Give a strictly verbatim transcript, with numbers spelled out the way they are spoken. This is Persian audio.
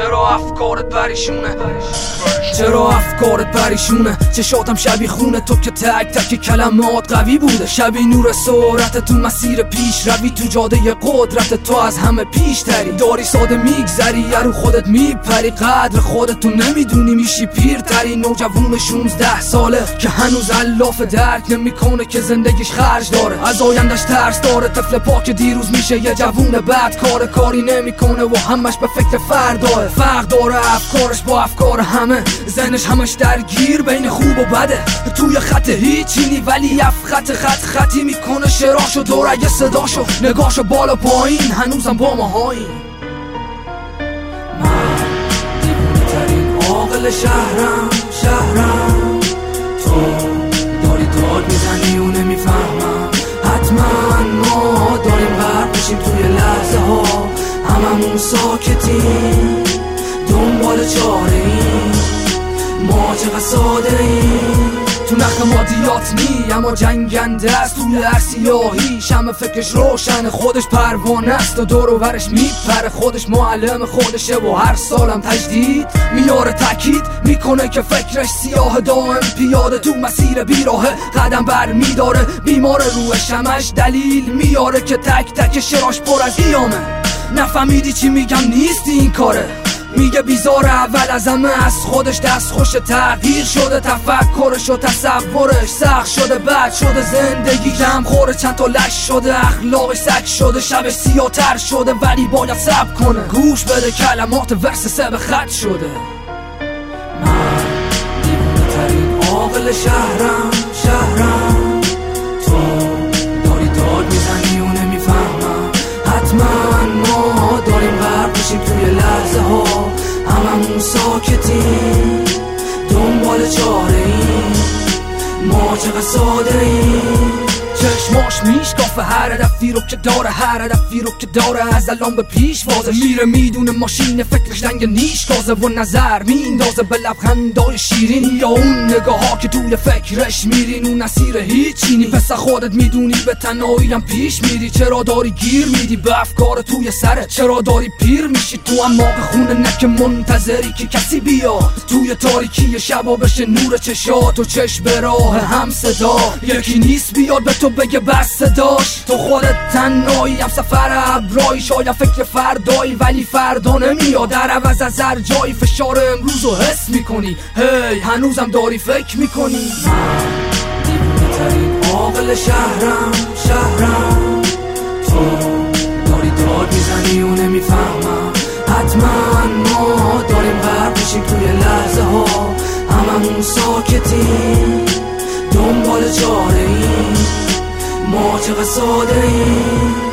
چرا افکارت پریشونه چرا افکارت پریشونه چشاتم شبیه خونه تو که تک تک کلمات قوی بوده شبیه نور سرعت تو مسیر پیش روی تو جاده قدرت تو از همه پیش تری داری ساده میگذری رو خودت میپری قدر خودت تو نمیدونی میشی پیرتری نوجوون شونزده ساله که هنوز الاف درک نمیکنه که زندگیش خرج داره از آیندش ترس داره طفل پاک دیروز میشه یه جوون بعد کار کاری نمیکنه و همش به فکر فردا فرق داره افکارش با افکار همه ذهنش همش درگیر بین خوب و بده توی خط هیچی نی ولی اف خط خط خطی میکنه شعراشو دورگه صداشو نگاشو بالا پایین هنوزم با ماهایی من دیوونه ترین عاقل شهرم شهرم تو داری داد میزنی و نمیفهمم حتما ما داریم غرق بشیم توی لحظه ها هممون ساکتیم دنبال چاره ایم ما چقدر ساده ایم تو نخ مادیات نی اما جنگنده است توی هر سیاهی شمع فکرش روشن خودش پروانه است و دور و برش میپره خودش معلم خودشه و هر سالم تجدید میاره تاکید میکنه که فکرش سیاه دائم پیاده تو مسیر بیراهه قدم بر میداره بیمار روح شمعش دلیل میاره که تک تک شراش پر از ایامه نفهمیدی چی میگم نیستی این کاره میگه بیزار اول از همه از خودش دست خوش تغییر شده تفکرش و تصورش سخت شده بد شده زندگی کم خوره چند تا لش شده اخلاقش سگ شده شبش سیاتر شده ولی باید صبر کنه گوش بده کلمات ورس سه به خط شده من دیوونه ترین عاقل شهرم شهرم تو داری داد میزنی و نمیفهمم حتما ما داریم غرق بشیم توی لحظه ها هممون ساکتیم دنبال چاره ایم ما چقدر ساده ایم چشماش میشکافه هر هدفی رو که داره هر هدفی رو که داره از الان به پیش وازه میره میدونه ماشین فکرش رنگ نیش تازه و نظر میندازه به لبخندای شیرین یا اون نگاه ها که توی فکرش میرین اون نصیر هیچی نی پس خودت میدونی به تنهایی هم پیش میری چرا داری گیر میدی به افکار توی سرت چرا داری پیر میشی تو اما خونه نک منتظری که کسی بیاد توی تاریکی شبا بشه نور چشات و چشم به راه هم صدا یکی نیست بیاد به تو بگه بس صداش تو خودت تنهایی هم سفر ابرایی شاید فکر فردایی ولی فردا نمیاد در عوض از هر جایی فشار امروز رو حس میکنی هی هنوزم داری فکر میکنی من دیوونه ترین عاقل شهرم شهرم تو داری داد میزنی و نمیفهمم حتما ما داریم غرق بشیم توی لحظه ها هممون ساکتیم دنبال چاره ایم ما چقدر ساده ایم